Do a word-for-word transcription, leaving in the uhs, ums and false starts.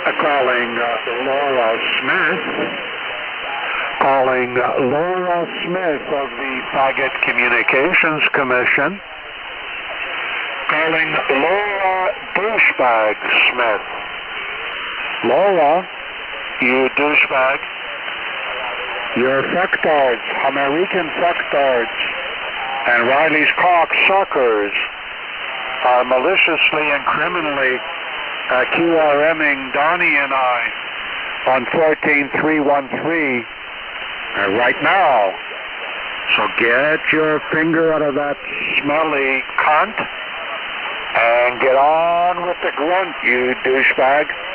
Calling uh, Laura Smith. Calling uh, Laura Smith of the Faggot Communications Commission. Calling Laura Douchebag Smith. Laura, you douchebag. Your fucktards, American fucktards, and Riley's cocksuckers are maliciously and criminally uh, QRMing Donnie and I on fourteen three one three uh, right now. So get your finger out of that smelly cunt and get on with the grunt, you douchebag.